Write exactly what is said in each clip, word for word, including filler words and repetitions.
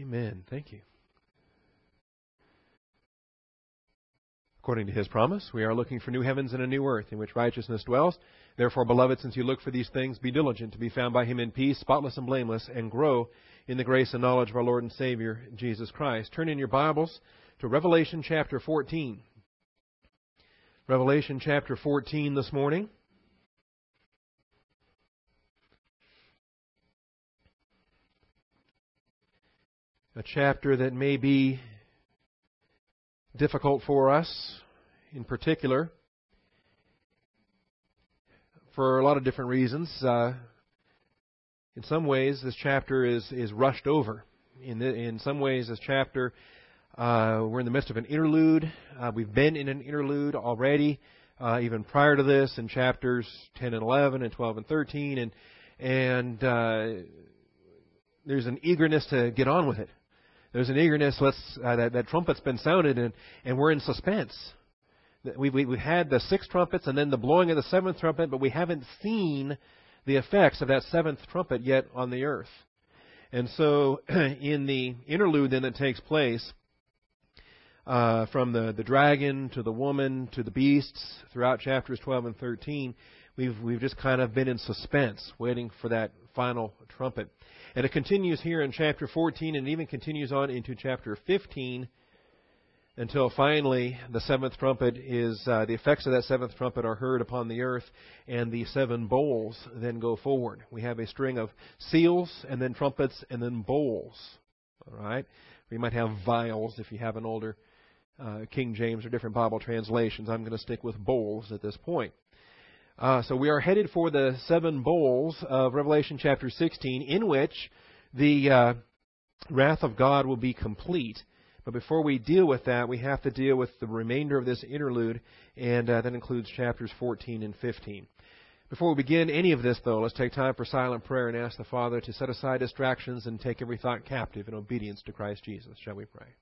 Amen. Thank you. According to His promise, we are looking for new heavens and a new earth in which righteousness dwells. Therefore, beloved, since you look for these things, be diligent to be found by Him in peace, spotless and blameless, and grow in the grace and knowledge of our Lord and Savior, Jesus Christ. Turn in your Bibles to Revelation chapter fourteen. Revelation chapter fourteen this morning. A chapter that may be difficult for us, in particular, for a lot of different reasons. Uh, in some ways, this chapter is, is rushed over. In, the, in some ways, this chapter, uh, we're in the midst of an interlude. Uh, we've been in an interlude already, uh, even prior to this, in chapters ten and eleven and twelve and thirteen. And, and uh, there's an eagerness to get on with it. There's an eagerness, let's, uh, that, that trumpet's been sounded, and, and we're in suspense. We've, we've had the six trumpets and then the blowing of the seventh trumpet, but we haven't seen the effects of that seventh trumpet yet on the earth. And so in the interlude then that takes place, uh, from the, the dragon to the woman to the beasts throughout chapters twelve and thirteen, we've, we've just kind of been in suspense, waiting for that final trumpet. And it continues here in chapter fourteen and even continues on into chapter fifteen until finally the seventh trumpet is, uh, the effects of that seventh trumpet are heard upon the earth, and the seven bowls then go forward. We have a string of seals and then trumpets and then bowls. All right? We might have vials if you have an older uh, King James or different Bible translations. I'm going to stick with bowls at this point. Uh, so we are headed for the seven bowls of Revelation chapter sixteen, in which the uh, wrath of God will be complete. But before we deal with that, we have to deal with the remainder of this interlude, and uh, that includes chapters fourteen and fifteen. Before we begin any of this, though, let's take time for silent prayer and ask the Father to set aside distractions and take every thought captive in obedience to Christ Jesus. Shall we pray?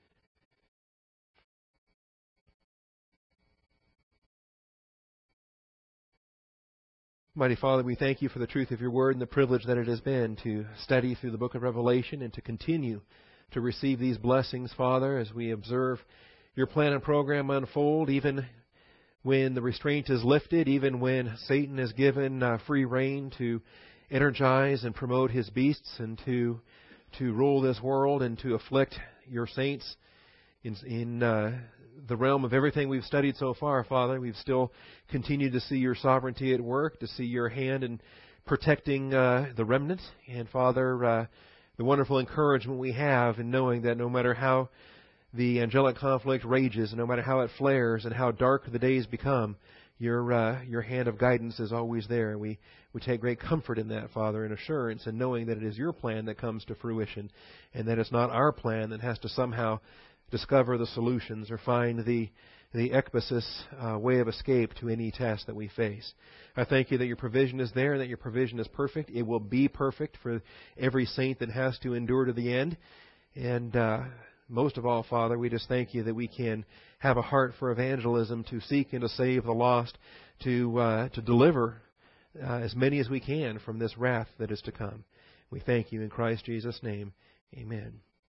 Mighty Father, we thank You for the truth of Your Word and the privilege that it has been to study through the book of Revelation and to continue to receive these blessings, Father, as we observe Your plan and program unfold, even when the restraint is lifted, even when Satan is given uh, free rein to energize and promote his beasts and to to rule this world and to afflict Your saints in, in uh, the realm of everything we've studied so far, Father. We've still continued to see Your sovereignty at work, to see Your hand in protecting uh, the remnant. And, Father, uh, the wonderful encouragement we have in knowing that no matter how the angelic conflict rages, and no matter how it flares and how dark the days become, Your uh, Your hand of guidance is always there. We, we take great comfort in that, Father, and assurance in knowing that it is Your plan that comes to fruition, and that it's not our plan that has to somehow discover the solutions or find the the ekbasis uh, way of escape to any test that we face. I thank You that Your provision is there and that Your provision is perfect. It will be perfect for every saint that has to endure to the end. And uh, most of all, Father, we just thank You that we can have a heart for evangelism, to seek and to save the lost, to uh, to deliver uh, as many as we can from this wrath that is to come. We thank You in Christ Jesus' name. Amen.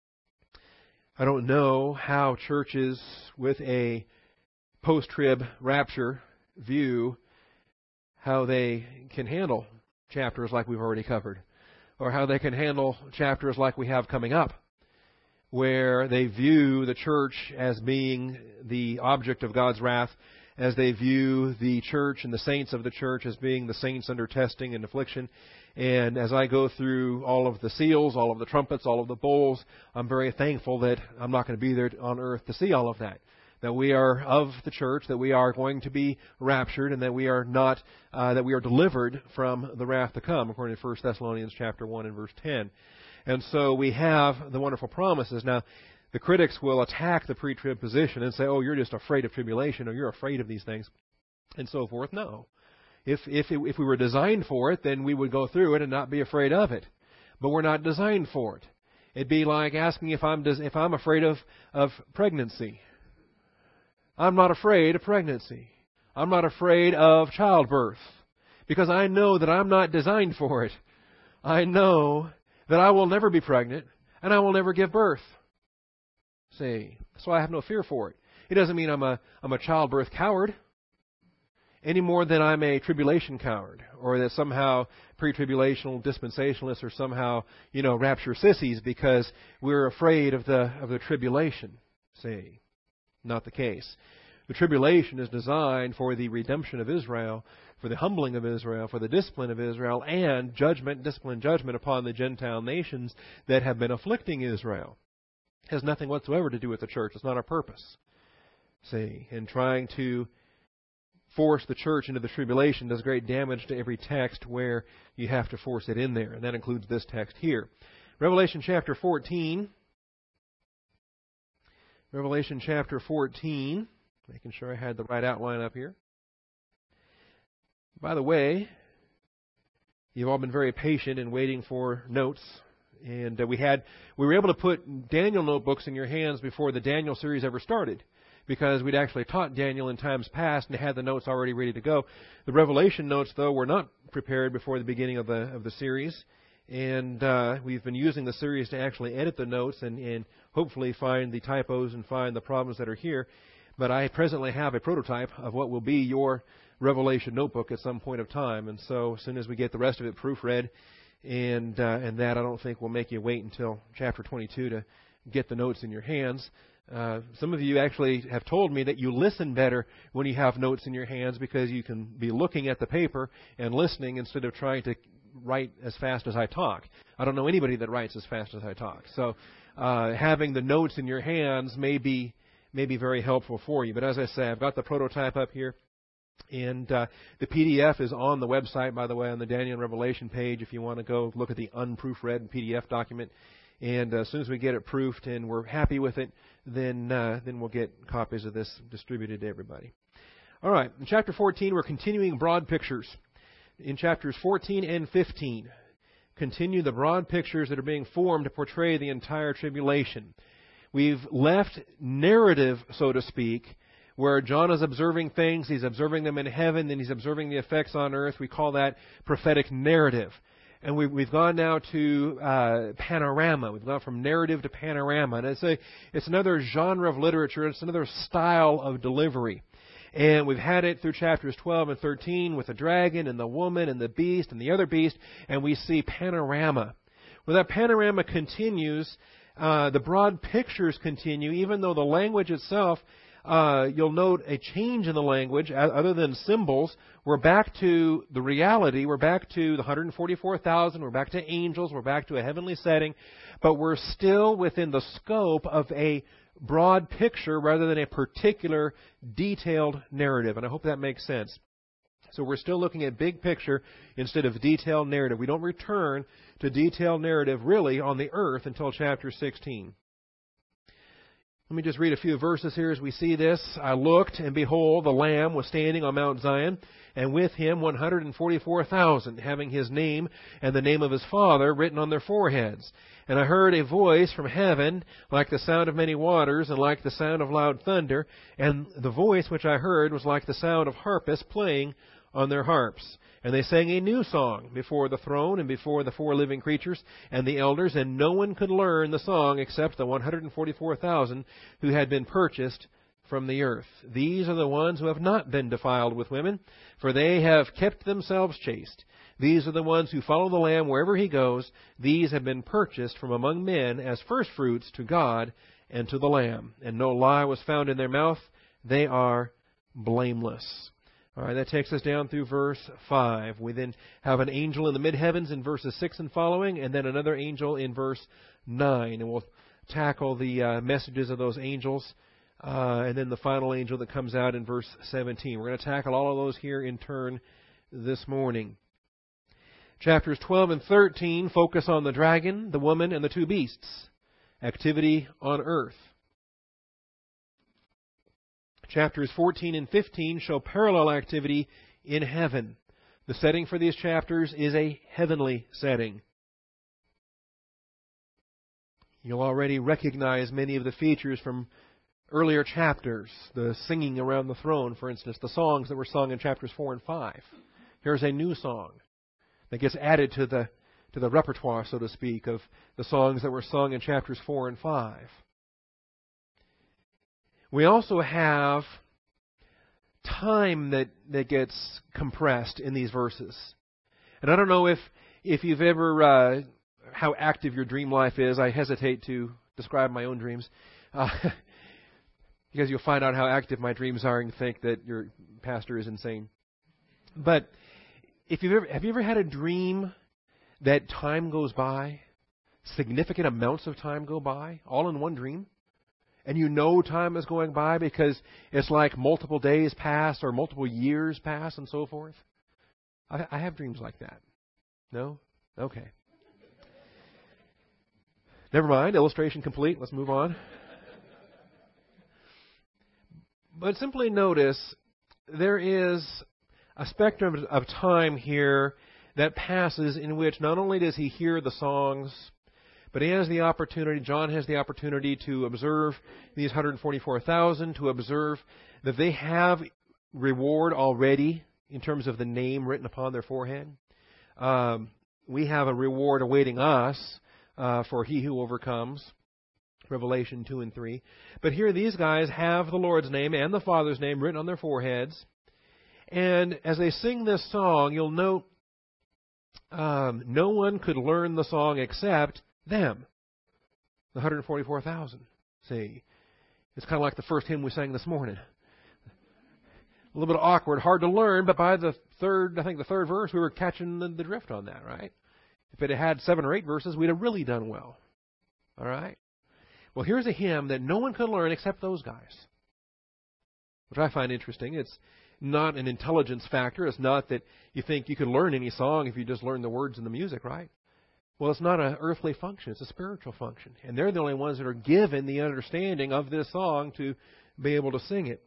I don't know how churches with a post-trib rapture view, how they can handle chapters like we've already covered, or how they can handle chapters like we have coming up, where they view the church as being the object of God's wrath, as they view the church and the saints of the church as being the saints under testing and affliction. And as I go through all of the seals, all of the trumpets, all of the bowls, I'm very thankful that I'm not going to be there on earth to see all of that. That we are of the church, that we are going to be raptured, and that we are not, uh, that we are delivered from the wrath to come, according to First Thessalonians chapter one and verse ten. And so we have the wonderful promises. Now, the critics will attack the pre-trib position and say, oh, you're just afraid of tribulation, or you're afraid of these things, and so forth. No. If if it, if we were designed for it, then we would go through it and not be afraid of it. But we're not designed for it. It'd be like asking if I'm if I'm afraid of, of pregnancy. I'm not afraid of pregnancy. I'm not afraid of childbirth, because I know that I'm not designed for it. I know that I will never be pregnant. and I will never give birth. See, so I have no fear for it. It doesn't mean I'm a I'm a childbirth coward any more than I'm a tribulation coward, or that somehow pre-tribulational dispensationalists are somehow, you know, rapture sissies because we're afraid of the of the tribulation. See, not the case. The tribulation is designed for the redemption of Israel, for the humbling of Israel, for the discipline of Israel, and judgment, discipline, judgment upon the Gentile nations that have been afflicting Israel. It has nothing whatsoever to do with the church. It's not our purpose. See, and trying to force the church into the tribulation does great damage to every text where you have to force it in there. And that includes this text here. Revelation chapter fourteen. Revelation chapter fourteen. Making sure I had the right outline up here. By the way, you've all been very patient in waiting for notes. And uh, we had we were able to put Daniel notebooks in your hands before the Daniel series ever started, because we'd actually taught Daniel in times past and had the notes already ready to go. The Revelation notes, though, were not prepared before the beginning of the of the series, and uh, we've been using the series to actually edit the notes and, and hopefully find the typos and find the problems that are here. But I presently have a prototype of what will be your Revelation notebook at some point of time, and so as soon as we get the rest of it proofread, and uh, and that I don't think will make you wait until chapter twenty-two to get the notes in your hands. Uh, some of you actually have told me that you listen better when you have notes in your hands because you can be looking at the paper and listening instead of trying to write as fast as I talk. I don't know anybody that writes as fast as I talk. So uh, having the notes in your hands may be, may be very helpful for you. But as I say, I've got the prototype up here. And uh, the P D F is on the website, by the way, on the Daniel and Revelation page if you want to go look at the unproofread P D F document. And uh, as soon as we get it proofed and we're happy with it, then uh, then we'll get copies of this distributed to everybody. All right, in chapter fourteen, we're continuing broad pictures. In chapters fourteen and fifteen, continue the broad pictures that are being formed to portray the entire tribulation. We've left narrative, so to speak, where John is observing things, he's observing them in heaven, then he's observing the effects on earth. We call that prophetic narrative. And we've, we've gone now to uh, panorama. We've gone from narrative to panorama. And it's, a, it's another genre of literature. It's another style of delivery. And we've had it through chapters twelve and thirteen with the dragon and the woman and the beast and the other beast. And we see panorama. Well, that panorama continues. Uh, the broad pictures continue, even though the language itself, Uh, you'll note a change in the language. Other than symbols, we're back to the reality. We're back to the one hundred forty-four thousand. We're back to angels. We're back to a heavenly setting. But we're still within the scope of a broad picture rather than a particular detailed narrative. And I hope that makes sense. So we're still looking at big picture instead of detailed narrative. We don't return to detailed narrative really on the earth until chapter sixteen. Let me just read a few verses here as we see this. I looked, and behold, the Lamb was standing on Mount Zion, and with him one hundred forty-four thousand, having his name and the name of his Father written on their foreheads. And I heard a voice from heaven, like the sound of many waters, and like the sound of loud thunder. And the voice which I heard was like the sound of harpists playing on their harps. And they sang a new song before the throne and before the four living creatures and the elders, and no one could learn the song except the one hundred forty-four thousand who had been purchased from the earth. These are the ones who have not been defiled with women, for they have kept themselves chaste. These are the ones who follow the Lamb wherever he goes. These have been purchased from among men as firstfruits to God and to the Lamb. And no lie was found in their mouth. They are blameless. All right, that takes us down through verse five. We then have an angel in the mid-heavens in verses six and following, and then another angel in verse nine. And we'll tackle the uh, messages of those angels, uh, and then the final angel that comes out in verse seventeen. We're going to tackle all of those here in turn this morning. Chapters twelve and thirteen focus on the dragon, the woman, and the two beasts. Activity on earth. Chapters fourteen and fifteen show parallel activity in heaven. The setting for these chapters is a heavenly setting. You'll already recognize many of the features from earlier chapters. The singing around the throne, for instance, the songs that were sung in chapters four and five. Here's a new song that gets added to the to the repertoire, so to speak, of the songs that were sung in chapters four and five. We also have time that, that gets compressed in these verses. And I don't know if, if you've ever, uh, how active your dream life is. I hesitate to describe my own dreams. Uh, because you'll find out how active my dreams are and think that your pastor is insane. But if you've ever, have you ever had a dream that time goes by, significant amounts of time go by, all in one dream? And you know time is going by because it's like multiple days pass or multiple years pass and so forth? I, I have dreams like that. No? Okay. Never mind. Illustration complete. Let's move on. But simply notice there is a spectrum of time here that passes in which not only does he hear the songs, but he has the opportunity, John has the opportunity to observe these one hundred forty-four thousand, to observe that they have reward already in terms of the name written upon their forehead. Um, we have a reward awaiting us uh, for he who overcomes, Revelation two and three. But here these guys have the Lord's name and the Father's name written on their foreheads. And as they sing this song, you'll note um, no one could learn the song except them, the one hundred forty-four thousand. See, it's kind of like the first hymn we sang this morning. A little bit awkward, hard to learn, but by the third, I think the third verse, we were catching the, the drift on that, right? If it had had seven or eight verses, we'd have really done well. All right? Well, here's a hymn that no one could learn except those guys, which I find interesting. It's not an intelligence factor. It's not that you think you could learn any song if you just learn the words and the music, right? Well, it's not an earthly function. It's a spiritual function. And they're the only ones that are given the understanding of this song to be able to sing it.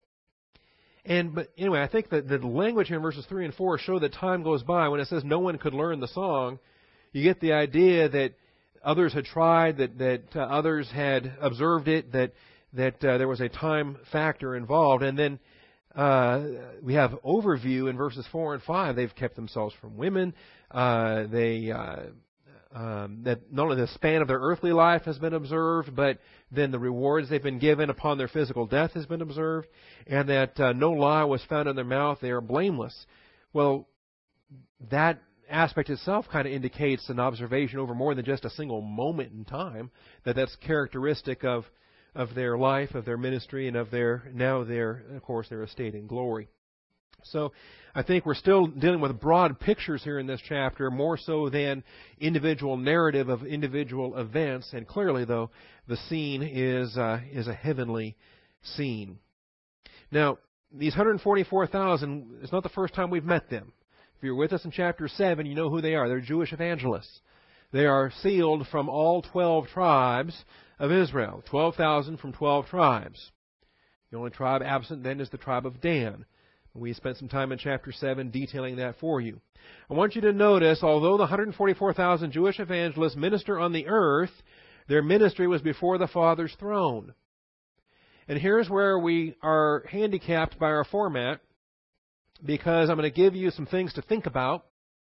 And but anyway, I think that the language here in verses three and four show that time goes by. When it says no one could learn the song, you get the idea that others had tried, that, that uh, others had observed it, that, that uh, there was a time factor involved. And then uh, we have overview in verses four and five. They've kept themselves from women. Uh, they... Uh, Um, that not only the span of their earthly life has been observed, but then the rewards they've been given upon their physical death has been observed, and that uh, no lie was found in their mouth. They are blameless. Well, that aspect itself kind of indicates an observation over more than just a single moment in time, that that's characteristic of of their life, of their ministry, and of their, now their, of course, their estate in glory. So I think we're still dealing with broad pictures here in this chapter, more so than individual narrative of individual events. And clearly, though, the scene is uh, is a heavenly scene. Now, these one hundred forty-four thousand, it's not the first time we've met them. If you're with us in chapter seven, you know who they are. They're Jewish evangelists. They are sealed from all twelve tribes of Israel, twelve thousand from twelve tribes. The only tribe absent then is the tribe of Dan. We spent some time in chapter seven detailing that for you. I want you to notice, although the one hundred forty-four thousand Jewish evangelists minister on the earth, their ministry was before the Father's throne. And here's where we are handicapped by our format, because I'm going to give you some things to think about,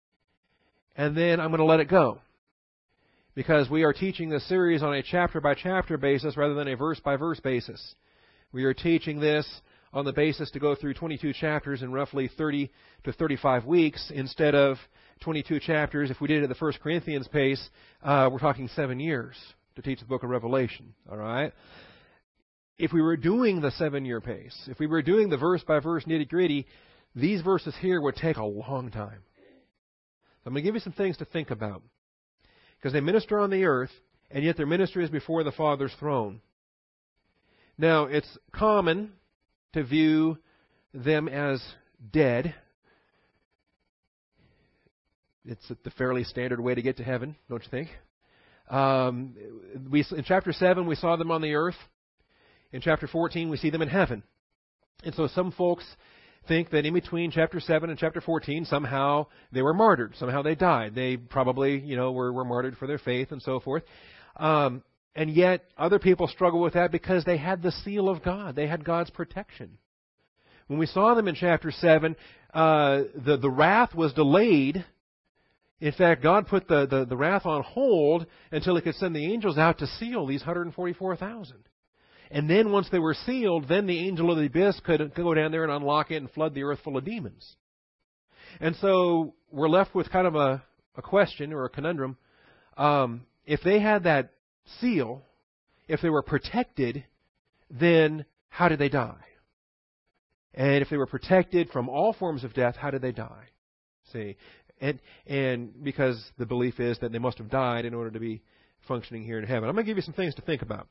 and then I'm going to let it go. Because we are teaching this series on a chapter-by-chapter basis rather than a verse-by-verse basis. We are teaching this on the basis to go through twenty-two chapters in roughly thirty to thirty-five weeks instead of twenty-two chapters. If we did it at the First Corinthians pace, uh, we're talking seven years to teach the book of Revelation. All right? If we were doing the seven-year pace, if we were doing the verse-by-verse nitty-gritty, these verses here would take a long time. So I'm going to give you some things to think about. Because they minister on the earth, and yet their ministry is before the Father's throne. Now, it's common to view them as dead. It's the fairly standard way to get to heaven, don't you think? Um, we, in chapter seven, we saw them on the earth. In chapter fourteen, we see them in heaven. And so some folks think that in between chapter seven and chapter fourteen, somehow they were martyred. Somehow they died. They probably, you know, were, were martyred for their faith and so forth. Um, And yet, other people struggle with that because they had the seal of God. They had God's protection. When we saw them in chapter seven, uh, the, the wrath was delayed In fact, God put the, the, the wrath on hold until He could send the angels out to seal these one hundred forty-four thousand. And then once they were sealed, then the angel of the abyss could, could go down there and unlock it and flood the earth full of demons. And so we're left with kind of a, a question or a conundrum. Um, if they had that seal, if they were protected, then how did they die? And if they were protected from all forms of death, how did they die? See, and and because the belief is that they must have died in order to be functioning here in heaven. I'm going to give you some things to think about,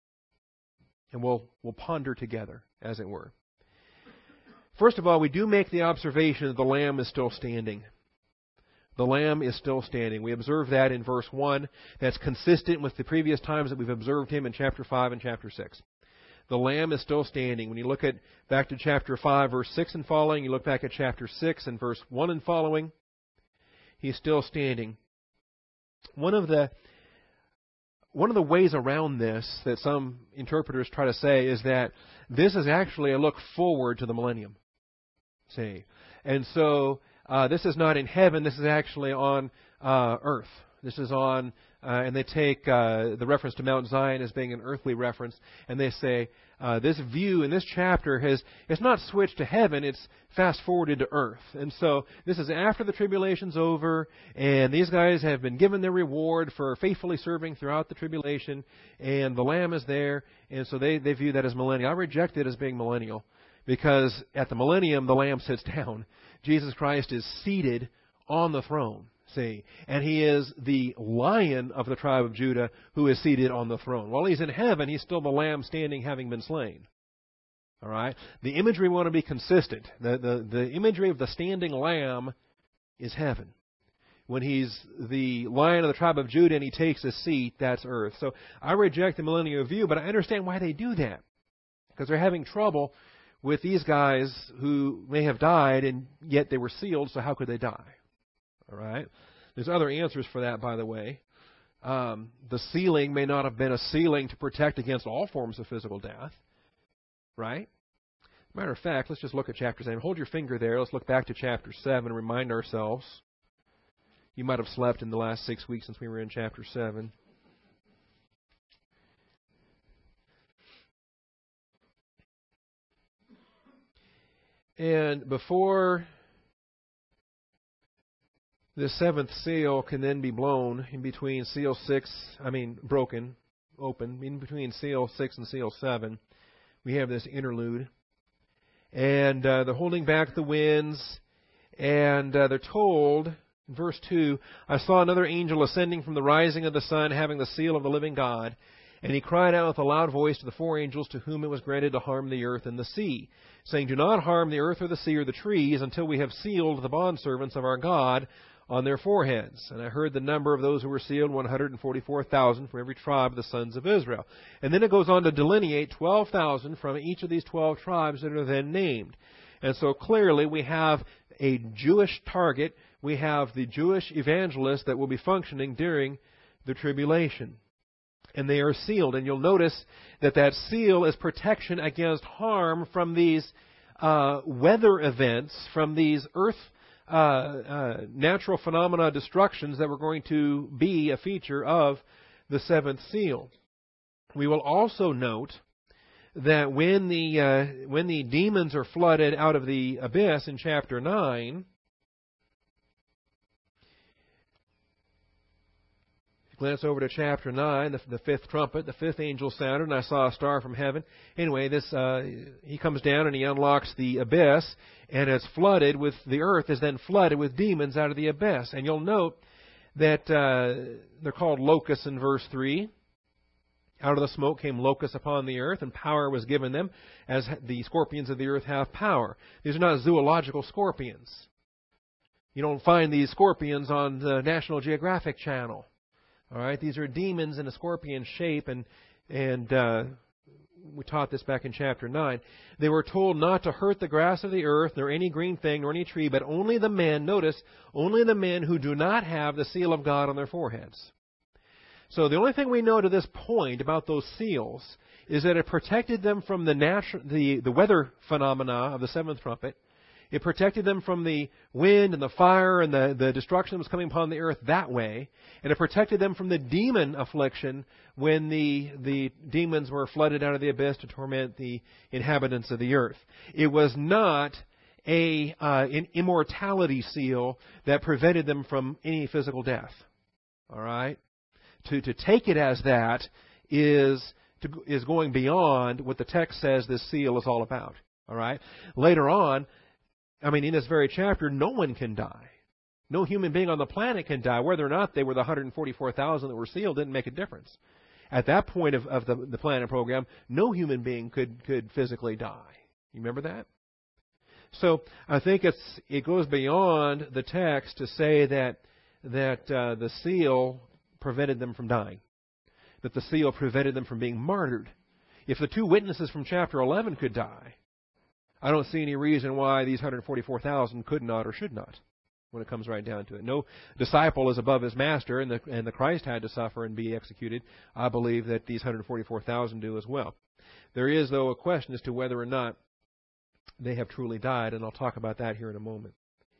and we'll we'll ponder together, as it were. First of all, we do make the observation that the Lamb is still standing. The Lamb is still standing. We observe that in verse one. That's consistent with the previous times that we've observed Him in chapter five and chapter six. The Lamb is still standing. When you look at back to chapter five, verse six and following, you look back at chapter six and verse one and following, He's still standing. One of the one of the ways around this that some interpreters try to say is that this is actually a look forward to the millennium. See, and so uh, this is not in heaven. This is actually on uh, earth. This is on, uh, and they take uh, the reference to Mount Zion as being an earthly reference, and they say uh, this view in this chapter has it's not switched to heaven; it's fast forwarded to earth. And so this is after the tribulation's over, and these guys have been given their reward for faithfully serving throughout the tribulation, and the Lamb is there, and so they they view that as millennial. I reject it as being millennial, because at the millennium the Lamb sits down. Jesus Christ is seated on the throne. See, and He is the Lion of the tribe of Judah who is seated on the throne. While He's in heaven, He's still the Lamb standing, having been slain. All right? The imagery we want to be consistent. The, the, the imagery of the standing Lamb is heaven. When He's the Lion of the tribe of Judah and He takes His seat, that's earth. So I reject the millennial view, but I understand why they do that. Because they're having trouble with these guys who may have died, and yet they were sealed, so how could they die? All right. There's other answers for that, by the way. Um, the sealing may not have been a sealing to protect against all forms of physical death. Right? Matter of fact, let's just look at chapter seven. Hold your finger there. Let's look back to chapter seven and remind ourselves. You might have slept in the last six weeks since we were in chapter seven. And before the seventh seal can then be blown in between seal six, I mean broken, open, in between seal six and seal seven, we have this interlude. And uh, they're holding back the winds, and uh, they're told, in verse two, I saw another angel ascending from the rising of the sun, having the seal of the living God. And he cried out with a loud voice to the four angels to whom it was granted to harm the earth and the sea, saying, Do not harm the earth or the sea or the trees until we have sealed the bondservants of our God on their foreheads. And I heard the number of those who were sealed, one hundred forty-four thousand from every tribe of the sons of Israel. And then it goes on to delineate twelve thousand from each of these twelve tribes that are then named. And so clearly we have a Jewish target. We have the Jewish evangelists that will be functioning during the tribulation. And they are sealed. And you'll notice that that seal is protection against harm from these uh, weather events, from these earth uh, uh, natural phenomena destructions that were going to be a feature of the seventh seal. We will also note that when the uh, when the demons are flooded out of the abyss in chapter nine, glance over to chapter nine, the, the fifth trumpet, the fifth angel sounded, and I saw a star from heaven. Anyway, this uh, he comes down and he unlocks the abyss, and it's flooded with, the earth is then flooded with demons out of the abyss. And you'll note that uh, they're called locusts in verse three. Out of the smoke came locusts upon the earth, and power was given them, as the scorpions of the earth have power. These are not zoological scorpions. You don't find these scorpions on the National Geographic Channel. All right, these are demons in a scorpion shape, and and uh, we taught this back in chapter nine. They were told not to hurt the grass of the earth, nor any green thing, nor any tree, but only the men, notice, only the men who do not have the seal of God on their foreheads. So the only thing we know to this point about those seals is that it protected them from the natural, the, the weather phenomena of the seventh trumpet. It protected them from the wind and the fire and the, the destruction that was coming upon the earth that way. And it protected them from the demon affliction when the, the demons were flooded out of the abyss to torment the inhabitants of the earth. It was not a, uh, an immortality seal that prevented them from any physical death. All right? To, to take it as that is, to, is going beyond what the text says this seal is all about. All right? Later on, I mean, in this very chapter, no one can die. No human being on the planet can die. Whether or not they were the one hundred forty-four thousand that were sealed didn't make a difference. At that point of, of the, the planet program, no human being could, could physically die. You remember that? So I think it's it goes beyond the text to say that that uh, the seal prevented them from dying, that the seal prevented them from being martyred. If the two witnesses from chapter eleven could die, I don't see any reason why these one hundred forty-four thousand could not or should not, when it comes right down to it. No disciple is above his master, and the, and the Christ had to suffer and be executed. I believe that these one hundred forty-four thousand do as well. There is, though, a question as to whether or not they have truly died, and I'll talk about that here in a moment.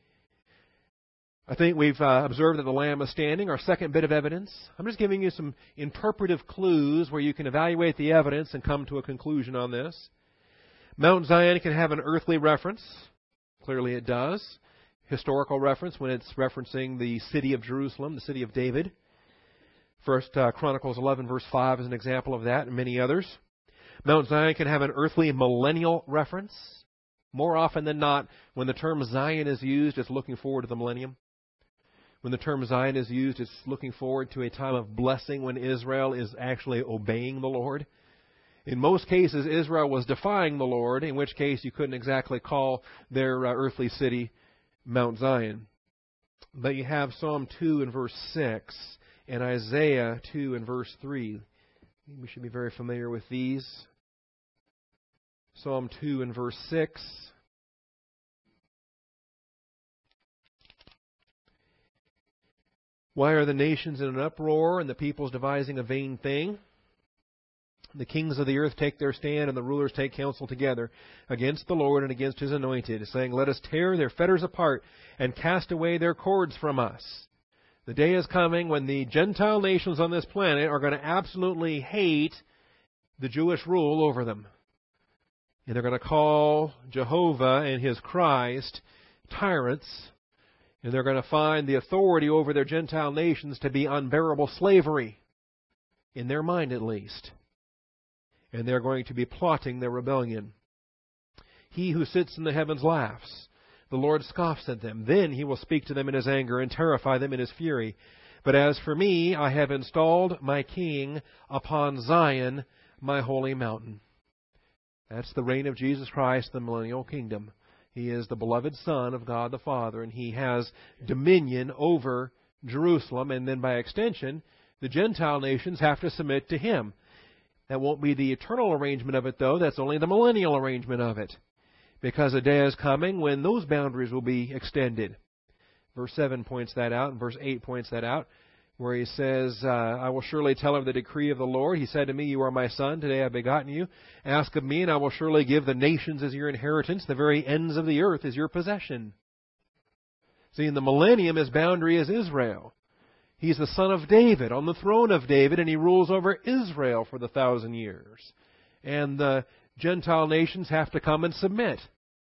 I think we've uh, observed that the Lamb is standing, our second bit of evidence. I'm just giving you some interpretive clues where you can evaluate the evidence and come to a conclusion on this. Mount Zion can have an earthly reference. Clearly it does. Historical reference when it's referencing the city of Jerusalem, the city of David. First uh, Chronicles eleven verse five is an example of that, and many others. Mount Zion can have an earthly millennial reference. More often than not, when the term Zion is used, it's looking forward to the millennium. When the term Zion is used, it's looking forward to a time of blessing when Israel is actually obeying the Lord. In most cases, Israel was defying the Lord, in which case you couldn't exactly call their uh, earthly city Mount Zion. But you have Psalm two and verse six and Isaiah two and verse three. We should be very familiar with these. Psalm two and verse six. Why are the nations in an uproar and the peoples devising a vain thing? The kings of the earth take their stand, and the rulers take counsel together against the Lord and against His anointed, saying, let us tear their fetters apart and cast away their cords from us. The day is coming when the Gentile nations on this planet are going to absolutely hate the Jewish rule over them. And they're going to call Jehovah and His Christ tyrants, and they're going to find the authority over their Gentile nations to be unbearable slavery, in their mind at least. And they're going to be plotting their rebellion. He who sits in the heavens laughs. The Lord scoffs at them. Then He will speak to them in His anger and terrify them in His fury. But as for me, I have installed my King upon Zion, my holy mountain. That's the reign of Jesus Christ, the millennial kingdom. He is the beloved Son of God the Father, and He has dominion over Jerusalem. And then by extension, the Gentile nations have to submit to Him. That won't be the eternal arrangement of it, though. That's only the millennial arrangement of it. Because a day is coming when those boundaries will be extended. Verse seven points that out, and verse eight points that out, where He says, uh, I will surely tell of the decree of the Lord. He said to me, you are my son. Today I have begotten you. Ask of me, and I will surely give the nations as your inheritance. The very ends of the earth is your possession. See, in the millennium, His boundary is Israel. He's the son of David, on the throne of David, and He rules over Israel for the thousand years. And the Gentile nations have to come and submit.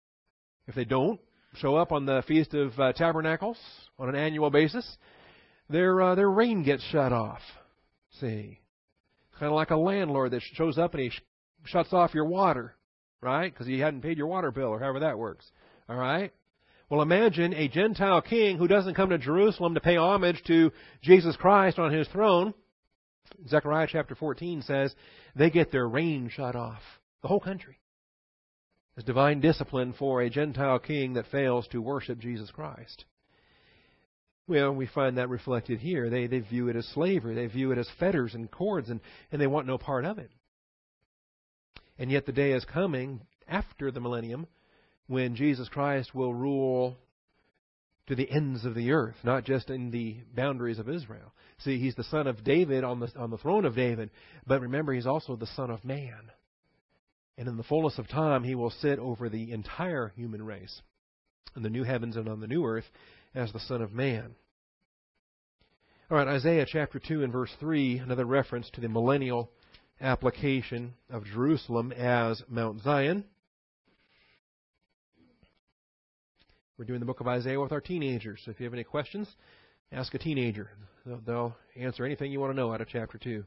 If they don't show up on the Feast of uh, Tabernacles on an annual basis, their uh, their rain gets shut off. See, kind of like a landlord that shows up and he sh- shuts off your water, right? Because he hadn't paid your water bill, or however that works. All right. Well, imagine a Gentile king who doesn't come to Jerusalem to pay homage to Jesus Christ on His throne. Zechariah chapter fourteen says they get their rain shut off. The whole country. It's divine discipline for a Gentile king that fails to worship Jesus Christ. Well, we find that reflected here. They they view it as slavery. They view it as fetters and cords, and, and they want no part of it. And yet the day is coming after the millennium when Jesus Christ will rule to the ends of the earth, not just in the boundaries of Israel. See, He's the son of David on the on the throne of David, but remember, He's also the Son of Man. And in the fullness of time, He will sit over the entire human race. in the new heavens and on the new earth as the Son of Man. All right, Isaiah chapter two and verse three, another reference to the millennial application of Jerusalem as Mount Zion. We're doing the book of Isaiah with our teenagers, so if you have any questions, ask a teenager. They'll, they'll answer anything you want to know out of chapter two.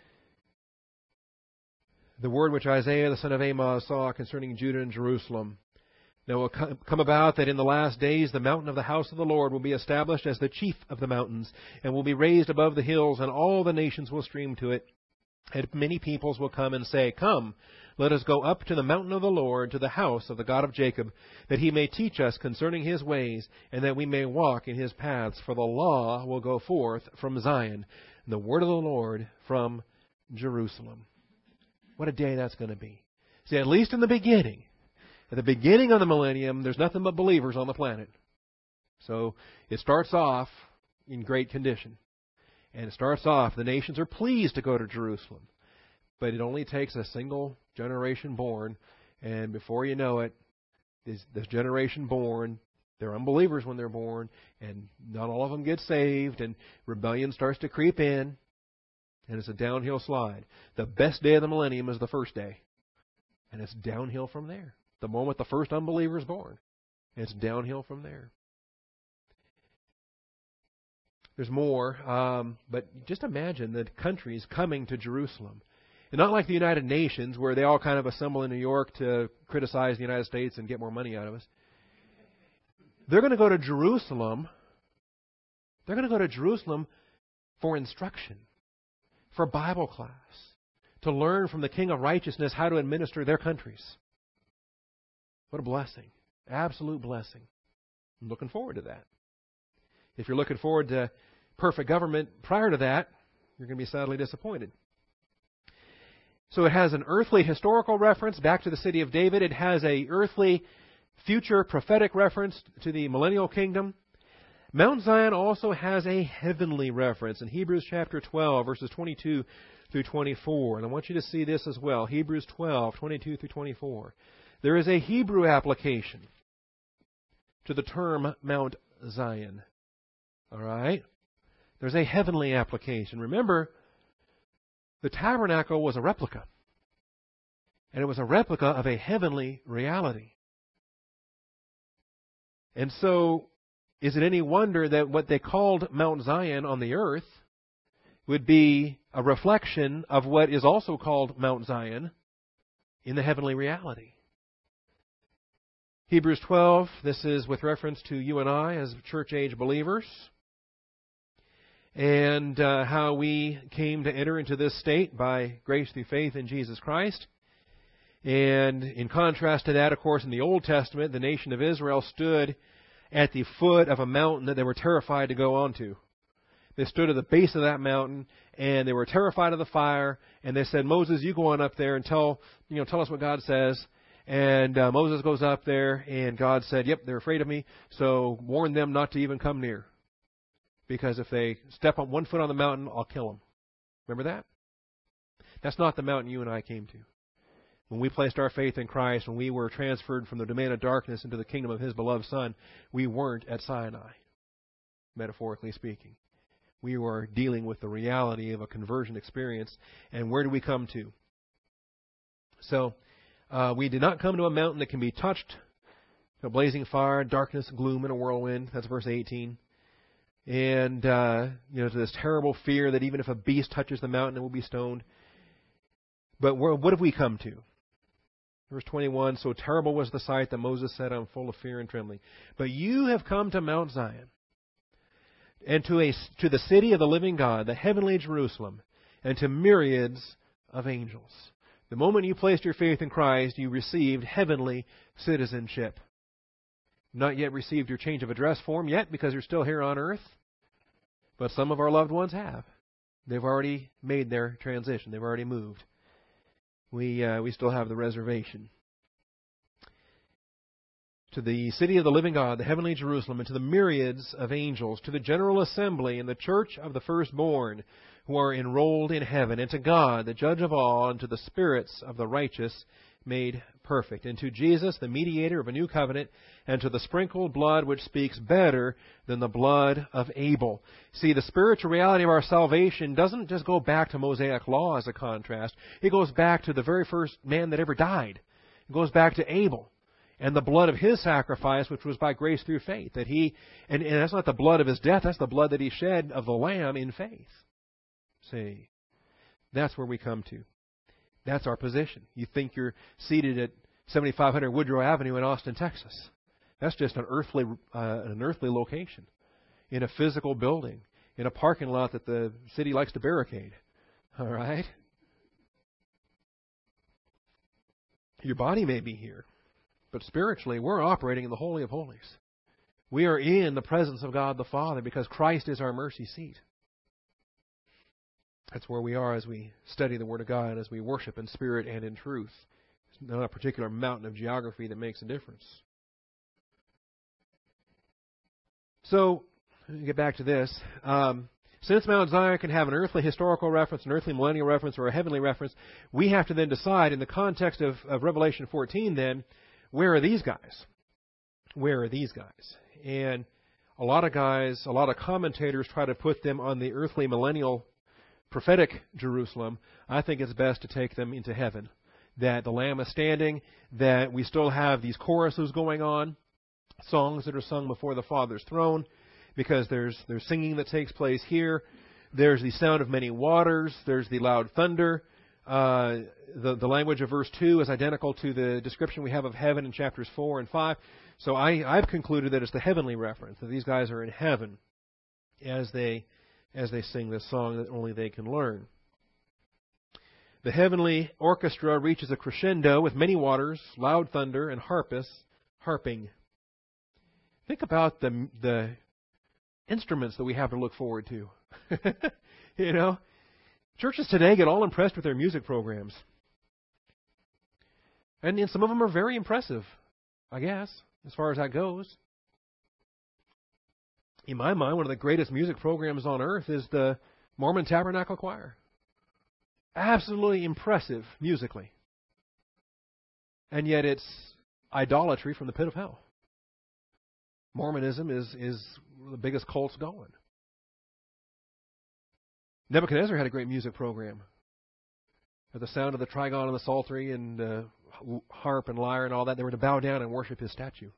The word which Isaiah the son of Amoz saw concerning Judah and Jerusalem. Now it will come about that in the last days the mountain of the house of the Lord will be established as the chief of the mountains, and will be raised above the hills, and all the nations will stream to it. And many peoples will come and say, Come, let us go up to the mountain of the Lord, to the house of the God of Jacob, that he may teach us concerning his ways, and that we may walk in his paths. For the law will go forth from Zion, and the word of the Lord from Jerusalem. What a day that's going to be. See, at least in the beginning, at the beginning of the millennium, there's nothing but believers on the planet. So it starts off in great condition. And it starts off, the nations are pleased to go to Jerusalem. But it only takes a single generation born, and before you know it, this, this generation born, they're unbelievers when they're born, and not all of them get saved, and rebellion starts to creep in, and it's a downhill slide. The best day of the millennium is the first day, and it's downhill from there. The moment the first unbeliever is born, it's downhill from there. There's more, um, but just imagine the countries coming to Jerusalem. And not like the United Nations, where they all kind of assemble in New York to criticize the United States and get more money out of us. They're going to go to Jerusalem. They're going to go to Jerusalem for instruction, for Bible class, to learn from the King of Righteousness how to administer their countries. What a blessing. Absolute blessing. I'm looking forward to that. If you're looking forward to perfect government prior to that, you're going to be sadly disappointed. So it has an earthly historical reference back to the city of David. It has a earthly future prophetic reference to the millennial kingdom. Mount Zion also has a heavenly reference in Hebrews chapter twelve, verses twenty-two through twenty-four. And I want you to see this as well. Hebrews twelve, twenty-two through twenty-four. There is a Hebrew application to the term Mount Zion. All right? There's a heavenly application. Remember, the tabernacle was a replica. And it was a replica of a heavenly reality. And so, is it any wonder that what they called Mount Zion on the earth would be a reflection of what is also called Mount Zion in the heavenly reality? Hebrews twelve, this is with reference to you and I as church-age believers, and uh, how we came to enter into this state by grace through faith in Jesus Christ. And in contrast to that, of course, in the Old Testament, the nation of Israel stood at the foot of a mountain that they were terrified to go onto. They stood at the base of that mountain, and they were terrified of the fire, and they said, Moses, you go on up there and tell, you know, tell us what God says. And uh, Moses goes up there, and God said, yep, they're afraid of me, so warn them not to even come near. Because if they step on one foot on the mountain, I'll kill them. Remember that? That's not the mountain you and I came to. When we placed our faith in Christ, when we were transferred from the domain of darkness into the kingdom of His beloved Son, we weren't at Sinai, metaphorically speaking. We were dealing with the reality of a conversion experience. And where do we come to? So, uh, we did not come to a mountain that can be touched, a blazing fire, darkness, gloom, and a whirlwind. That's verse eighteen. And, uh, you know, to this terrible fear that even if a beast touches the mountain, it will be stoned. But where, what have we come to? Verse twenty-one, so terrible was the sight that Moses said, I'm full of fear and trembling. But you have come to Mount Zion, and to a to the city of the living God, the heavenly Jerusalem, and to myriads of angels. The moment you placed your faith in Christ, you received heavenly citizenship. Not yet received your change of address form yet, because you're still here on earth. But some of our loved ones have. They've already made their transition. They've already moved. We uh, we still have the reservation. To the city of the living God, the heavenly Jerusalem, and to the myriads of angels, to the general assembly and the church of the firstborn who are enrolled in heaven, and to God, the judge of all, and to the spirits of the righteous made perfect. And to Jesus, the mediator of a new covenant, and to the sprinkled blood which speaks better than the blood of Abel. See, the spiritual reality of our salvation doesn't just go back to Mosaic law as a contrast. It goes back to the very first man that ever died. It goes back to Abel and the blood of his sacrifice, which was by grace through faith. That he, and, and that's not the blood of his death, that's the blood that he shed of the Lamb in faith. See, that's where we come to. That's our position. You think you're seated at seventy-five hundred Woodrow Avenue in Austin, Texas. That's just an earthly, uh, an earthly location, in a physical building, in a parking lot that the city likes to barricade. All right? Your body may be here, but spiritually, we're operating in the Holy of Holies. We are in the presence of God the Father because Christ is our mercy seat. That's where we are as we study the Word of God, as we worship in spirit and in truth. It's not a particular mountain of geography that makes a difference. So, get back to this. Um, since Mount Zion can have an earthly historical reference, an earthly millennial reference, or a heavenly reference, we have to then decide, in the context of, of Revelation fourteen then, where are these guys? Where are these guys? And a lot of guys, a lot of commentators try to put them on the earthly millennial prophetic Jerusalem. I think it's best to take them into heaven. That the Lamb is standing, that we still have these choruses going on, songs that are sung before the Father's throne, because there's there's singing that takes place here. There's the sound of many waters. There's the loud thunder. Uh, the, the language of verse two is identical to the description we have of heaven in chapters four and five. So I, I've concluded that it's the heavenly reference, that these guys are in heaven as they as they sing this song that only they can learn. The heavenly orchestra reaches a crescendo with many waters, loud thunder, and harpists harping. Think about the the instruments that we have to look forward to. You know, churches today get all impressed with their music programs. And, and some of them are very impressive, I guess, as far as that goes. In my mind, one of the greatest music programs on earth is the Mormon Tabernacle Choir. Absolutely impressive musically. And yet it's idolatry from the pit of hell. Mormonism is, is the biggest cults going. Nebuchadnezzar had a great music program. At the sound of the trigon and the psaltery and uh, harp and lyre and all that, they were to bow down and worship his statue.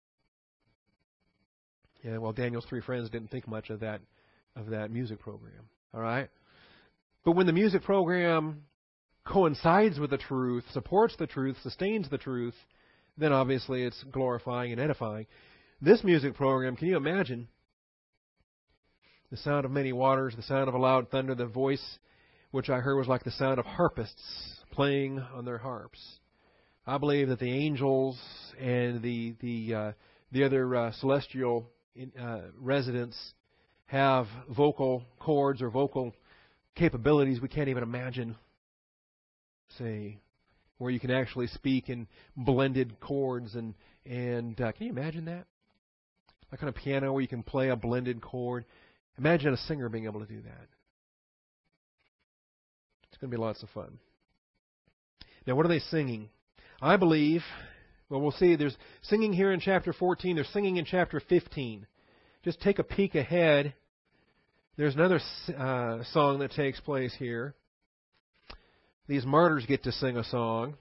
Yeah, well, Daniel's three friends didn't think much of that of that music program. All right? But when the music program coincides with the truth, supports the truth, sustains the truth, then obviously it's glorifying and edifying. This music program, can you imagine? The sound of many waters, the sound of a loud thunder, the voice which I heard was like the sound of harpists playing on their harps. I believe that the angels and the the uh, the other uh, celestial uh, residents have vocal cords or vocal capabilities we can't even imagine. Say, where you can actually speak in blended chords and and uh, can you imagine that? Like on a piano where you can play a blended chord. Imagine a singer being able to do that. It's going to be lots of fun. Now, what are they singing? I believe, well, we'll see. There's singing here in chapter fourteen. There's singing in chapter fifteen. Just take a peek ahead. There's another uh, song that takes place here. These martyrs get to sing a song.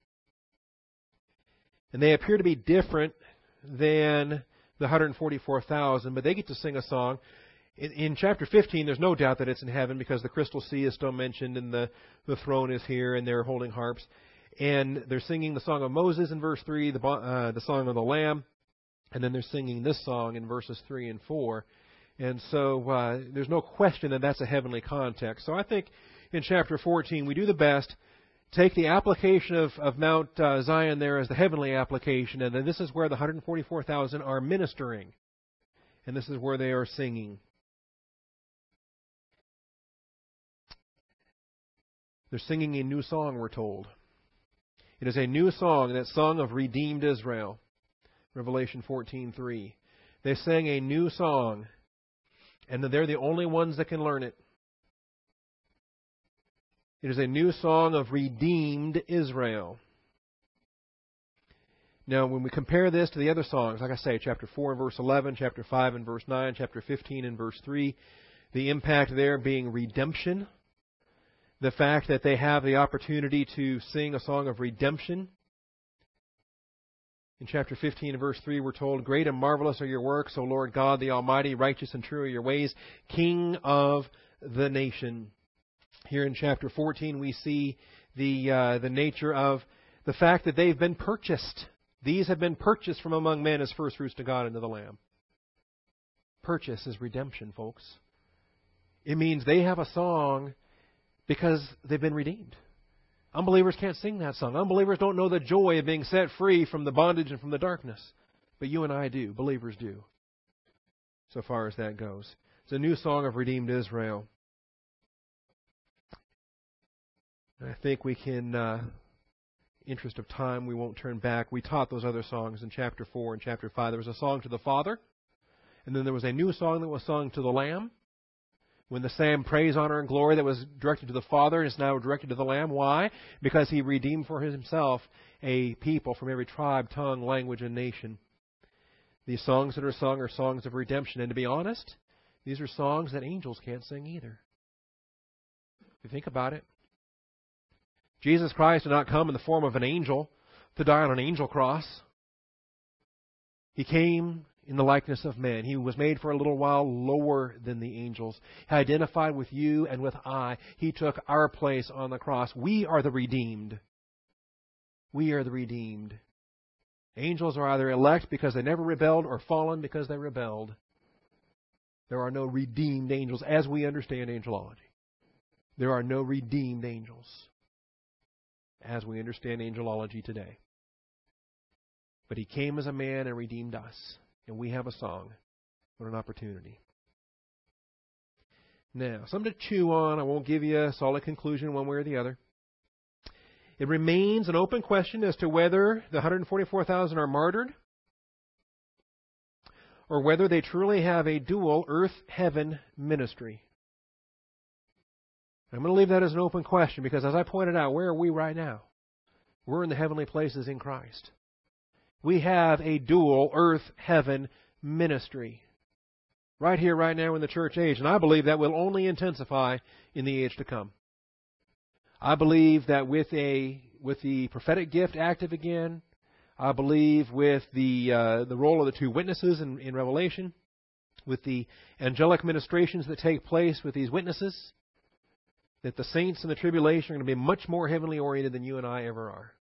And they appear to be different than the one hundred forty-four thousand, but they get to sing a song. In, in chapter fifteen, there's no doubt that it's in heaven because the crystal sea is still mentioned and the, the throne is here and they're holding harps. And they're singing the song of Moses in verse three, the, uh, the song of the Lamb, and then they're singing this song in verses three and four. And so uh, there's no question that that's a heavenly context. So I think in chapter fourteen, we do the best, take the application of, of Mount uh, Zion there as the heavenly application, and then this is where the one hundred forty-four thousand are ministering. And this is where they are singing. They're singing a new song, we're told. It is a new song, that song of redeemed Israel. Revelation fourteen three. They sang a new song, and they're the only ones that can learn it. It is a new song of redeemed Israel. Now, when we compare this to the other songs, like I say, chapter four and verse eleven, chapter five and verse nine, chapter fifteen and verse three, the impact there being redemption, the fact that they have the opportunity to sing a song of redemption. In chapter fifteen and verse three, we're told, "Great and marvelous are your works, O Lord God the Almighty, righteous and true are your ways, King of the nation." Here in chapter fourteen, we see the uh, the nature of the fact that they've been purchased. These have been purchased from among men as first fruits to God and to the Lamb. Purchase is redemption, folks. It means they have a song because they've been redeemed. Unbelievers can't sing that song. Unbelievers don't know the joy of being set free from the bondage and from the darkness. But you and I do. Believers do. So far as that goes. It's a new song of redeemed Israel. And I think we can, uh, interest of time, we won't turn back. We taught those other songs in chapter four and chapter five. There was a song to the Father. And then there was a new song that was sung to the Lamb. When the same praise, honor, and glory that was directed to the Father is now directed to the Lamb. Why? Because He redeemed for Himself a people from every tribe, tongue, language, and nation. These songs that are sung are songs of redemption. And to be honest, these are songs that angels can't sing either. If you think about it, Jesus Christ did not come in the form of an angel to die on an angel cross. He came in the likeness of man. He was made for a little while lower than the angels. He identified with you and with I. He took our place on the cross. We are the redeemed. We are the redeemed. Angels are either elect because they never rebelled or fallen because they rebelled. There are no redeemed angels as we understand angelology. There are no redeemed angels as we understand angelology today. But He came as a man and redeemed us. And we have a song. What an opportunity. Now, something to chew on. I won't give you a solid conclusion one way or the other. It remains an open question as to whether the one hundred forty-four thousand are martyred or whether they truly have a dual earth-heaven ministry. I'm going to leave that as an open question because, as I pointed out, where are we right now? We're in the heavenly places in Christ. We have a dual earth-heaven ministry right here, right now in the church age. And I believe that will only intensify in the age to come. I believe that with a with the prophetic gift active again, I believe with the uh, the role of the two witnesses in, in Revelation, with the angelic ministrations that take place with these witnesses, that the saints in the tribulation are going to be much more heavenly oriented than you and I ever are.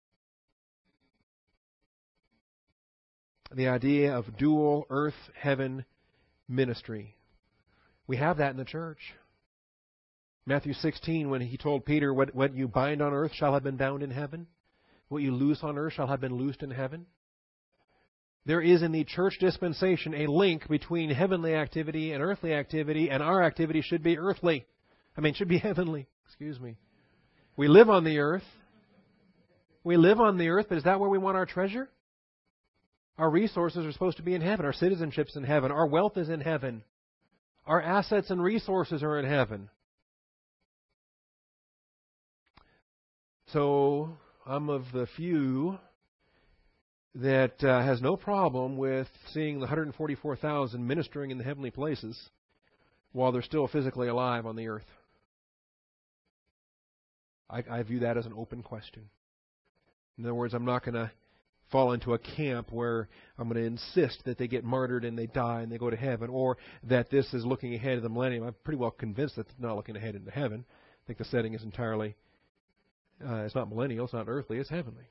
The idea of dual earth-heaven ministry. We have that in the church. Matthew sixteen, when He told Peter, what, what you bind on earth shall have been bound in heaven. What you loose on earth shall have been loosed in heaven. There is in the church dispensation a link between heavenly activity and earthly activity, and our activity should be earthly. I mean, should be heavenly. Excuse me. We live on the earth. We live on the earth, but is that where we want our treasure? Our resources are supposed to be in heaven. Our citizenship's in heaven. Our wealth is in heaven. Our assets and resources are in heaven. So, I'm of the few that uh, has no problem with seeing the one hundred forty-four thousand ministering in the heavenly places while they're still physically alive on the earth. I, I view that as an open question. In other words, I'm not going to fall into a camp where I'm going to insist that they get martyred and they die and they go to heaven, or that this is looking ahead of the millennium. I'm pretty well convinced that it's not looking ahead into heaven. I think the setting is entirely, uh, it's not millennial, it's not earthly, it's heavenly.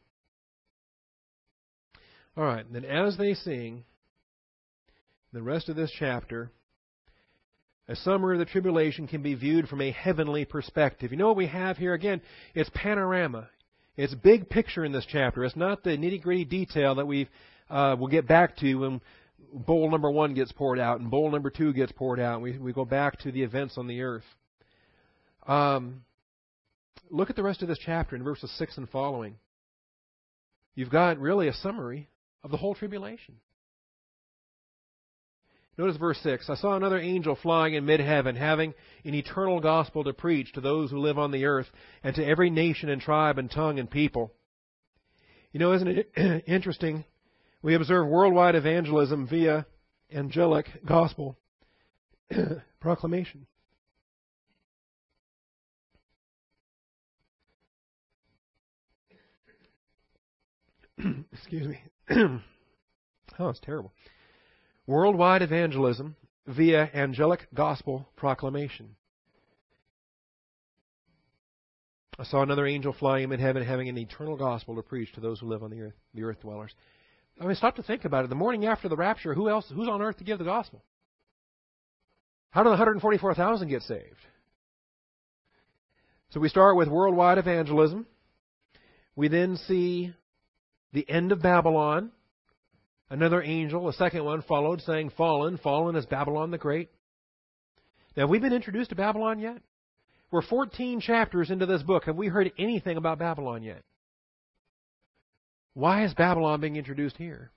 All right, and then as they sing, the rest of this chapter, a summary of the tribulation can be viewed from a heavenly perspective. You know what we have here? Again, it's panorama. It's big picture in this chapter. It's not the nitty-gritty detail that we uh, will get back to when bowl number one gets poured out and bowl number two gets poured out. We, we go back to the events on the earth. Um, look at the rest of this chapter in verses six and following. You've got really a summary of the whole tribulation. Notice verse six. I saw another angel flying in mid-heaven, having an eternal gospel to preach to those who live on the earth, and to every nation and tribe and tongue and people. You know, isn't it interesting We observe worldwide evangelism via angelic gospel proclamation. Excuse me. Oh, it's terrible. Worldwide evangelism via angelic gospel proclamation. I saw another angel flying in heaven, having an eternal gospel to preach to those who live on the earth, the earth dwellers. I mean, stop to think about it. The morning after the rapture, who else? Who's on earth to give the gospel? How do the one hundred forty-four thousand get saved? So we start with worldwide evangelism. We then see the end of Babylon. Another angel, a second one, followed, saying, "Fallen, fallen is Babylon the Great." Now, have we been introduced to Babylon yet? We're fourteen chapters into this book. Have we heard anything about Babylon yet? Why is Babylon being introduced here?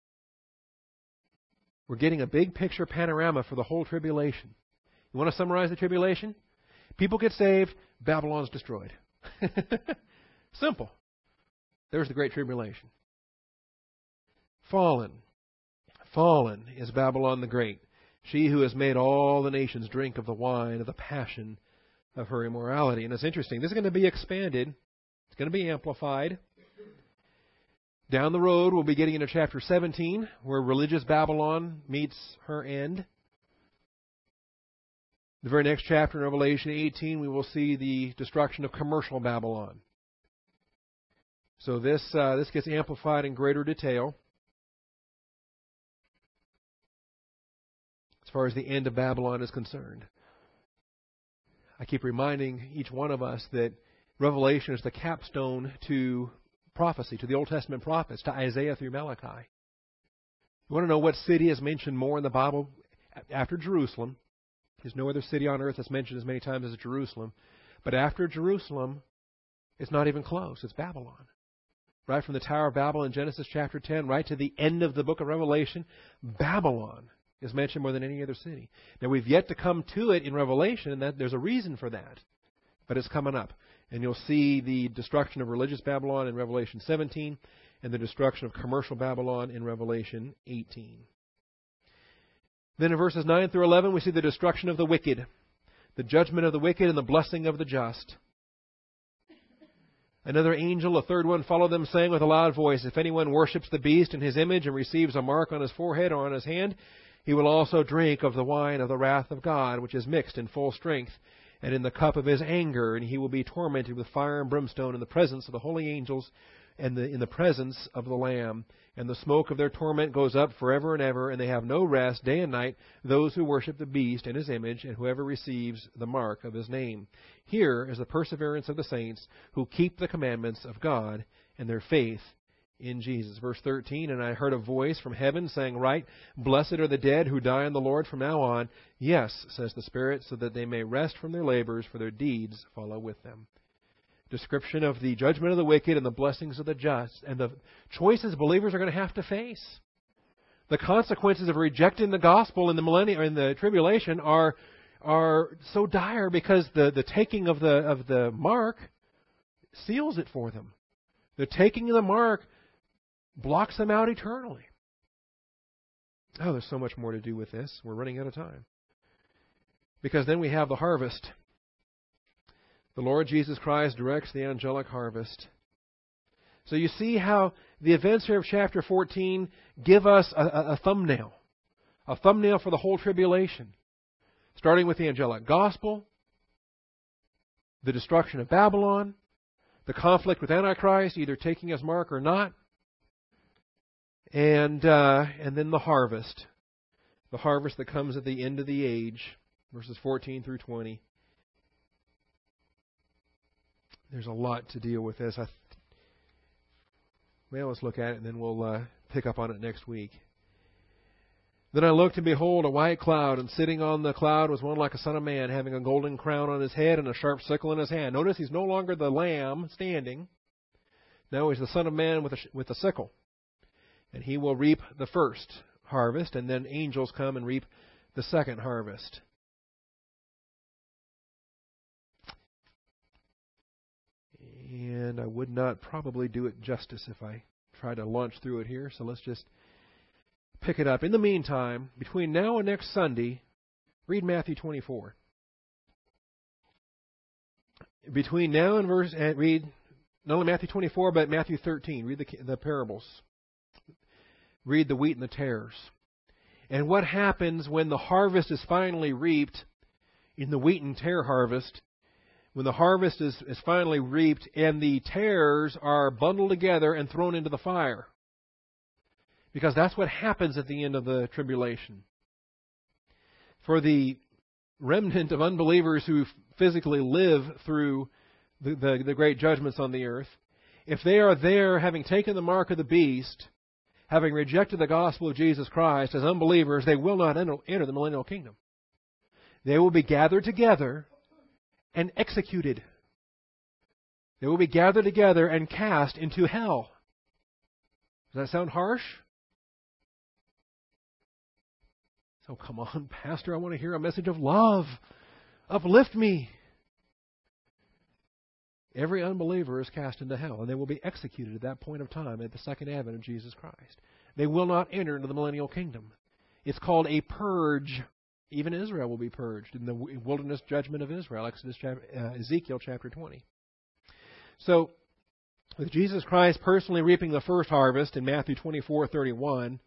We're getting a big picture panorama for the whole tribulation. You want to summarize the tribulation? People get saved, Babylon's destroyed. Simple. There's the Great Tribulation. Fallen. Fallen is Babylon the Great, she who has made all the nations drink of the wine of the passion of her immorality. And it's interesting. This is going to be expanded. It's going to be amplified. Down the road, we'll be getting into chapter seventeen, where religious Babylon meets her end. The very next chapter in Revelation eighteen, we will see the destruction of commercial Babylon. So this uh, this gets amplified in greater detail as far as the end of Babylon is concerned. I keep reminding each one of us that Revelation is the capstone to prophecy, to the Old Testament prophets, to Isaiah through Malachi. You want to know what city is mentioned more in the Bible after Jerusalem? There's no other city on earth that's mentioned as many times as Jerusalem. But after Jerusalem, it's not even close. It's Babylon. Right from the Tower of Babel in Genesis chapter ten, right to the end of the book of Revelation, Babylon is mentioned more than any other city. Now, we've yet to come to it in Revelation, and that there's a reason for that. But it's coming up. And you'll see the destruction of religious Babylon in Revelation seventeen and the destruction of commercial Babylon in Revelation eighteen. Then in verses nine through eleven, we see the destruction of the wicked, the judgment of the wicked and the blessing of the just. Another angel, a third one, followed them, saying with a loud voice, "If anyone worships the beast in his image and receives a mark on his forehead or on his hand, he will also drink of the wine of the wrath of God, which is mixed in full strength, and in the cup of his anger, and he will be tormented with fire and brimstone in the presence of the holy angels and the, in the presence of the Lamb. And the smoke of their torment goes up forever and ever, and they have no rest day and night, those who worship the beast and his image, and whoever receives the mark of his name. Here is the perseverance of the saints who keep the commandments of God and their faith in Jesus." Verse thirteen, "And I heard a voice from heaven saying, 'Write, blessed are the dead who die in the Lord from now on. Yes, says the Spirit, so that they may rest from their labors, for their deeds follow with them.'" Description of the judgment of the wicked and the blessings of the just, and the choices believers are going to have to face. The consequences of rejecting the gospel in the millennium, or in the tribulation, are are so dire because the, the taking of the of the mark seals it for them. The taking of the mark blocks them out eternally. Oh, there's so much more to do with this. We're running out of time. Because then we have the harvest. The Lord Jesus Christ directs the angelic harvest. So you see how the events here of chapter fourteen give us a, a, a thumbnail. A thumbnail for the whole tribulation. Starting with the angelic gospel, the destruction of Babylon, the conflict with Antichrist, either taking his mark or not, and uh, and then the harvest. The harvest that comes at the end of the age, verses fourteen through twenty. There's a lot to deal with this. I th- well, let's look at it, and then we'll uh, pick up on it next week. "Then I looked, and behold, a white cloud, and sitting on the cloud was one like a son of man, having a golden crown on his head and a sharp sickle in his hand." Notice he's no longer the lamb standing. Now he's the son of man with a, with a sickle. "And he will reap the first harvest, and then angels come and reap the second harvest." And I would not probably do it justice if I try to launch through it here, so let's just pick it up. In the meantime, between now and next Sunday, read Matthew twenty-four. Between now and verse, and read not only Matthew twenty-four, but Matthew thirteen. Read the, the parables. Read the wheat and the tares. And what happens when the harvest is finally reaped in the wheat and tare harvest? When the harvest is, is finally reaped and the tares are bundled together and thrown into the fire. Because that's what happens at the end of the tribulation. For the remnant of unbelievers who physically live through the, the, the great judgments on the earth, if they are there having taken the mark of the beast, having rejected the gospel of Jesus Christ as unbelievers, they will not enter, enter the millennial kingdom. They will be gathered together and executed. They will be gathered together and cast into hell. Does that sound harsh? So come on, Pastor, I want to hear a message of love. Uplift me. Every unbeliever is cast into hell, and they will be executed at that point of time at the second advent of Jesus Christ. They will not enter into the millennial kingdom. It's called a purge. Even Israel will be purged in the wilderness judgment of Israel, Exodus, uh, Ezekiel chapter twenty. So, with Jesus Christ personally reaping the first harvest in Matthew twenty-four thirty-one,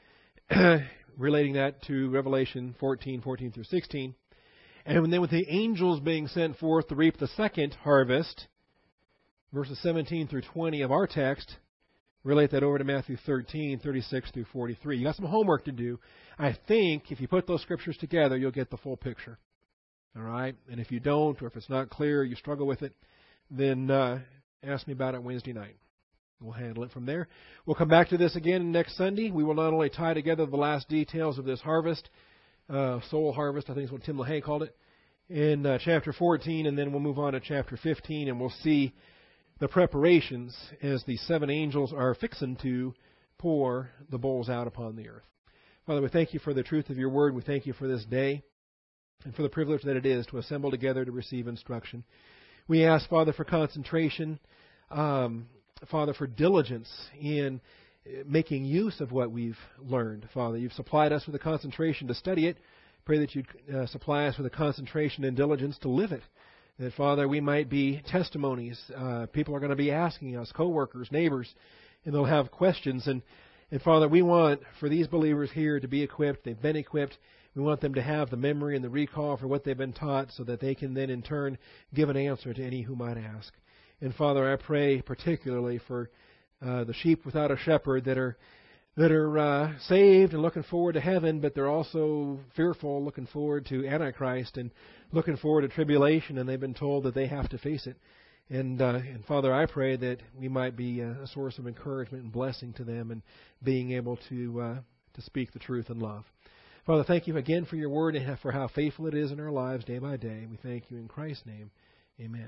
relating that to Revelation fourteen fourteen through sixteen, and then with the angels being sent forth to reap the second harvest, verses seventeen through twenty of our text, relate that over to Matthew thirteen thirty-six through forty-three. You got some homework to do. I think if you put those scriptures together, you'll get the full picture. All right? And if you don't, or if it's not clear, you struggle with it, then uh, ask me about it Wednesday night. We'll handle it from there. We'll come back to this again next Sunday. We will not only tie together the last details of this harvest, uh, soul harvest, I think is what Tim LaHaye called it, in uh, chapter fourteen, and then we'll move on to chapter fifteen, and we'll see the preparations as the seven angels are fixing to pour the bowls out upon the earth. Father, we thank you for the truth of your word. We thank you for this day and for the privilege that it is to assemble together to receive instruction. We ask, Father, for concentration, um, Father, for diligence in making use of what we've learned. Father, you've supplied us with a concentration to study it. Pray that you'd uh, supply us with a concentration and diligence to live it. That, Father, we might be testimonies. Uh, people are going to be asking us, co-workers, neighbors, and they'll have questions. And, and, Father, we want for these believers here to be equipped. They've been equipped. We want them to have the memory and the recall for what they've been taught so that they can then, in turn, give an answer to any who might ask. And, Father, I pray particularly for uh, the sheep without a shepherd that are that are uh, saved and looking forward to heaven, but they're also fearful, looking forward to Antichrist and looking forward to tribulation, and they've been told that they have to face it. And, uh, and Father, I pray that we might be a source of encouragement and blessing to them and being able to uh, to speak the truth in love. Father, thank you again for your word and for how faithful it is in our lives day by day. We thank you in Christ's name. Amen.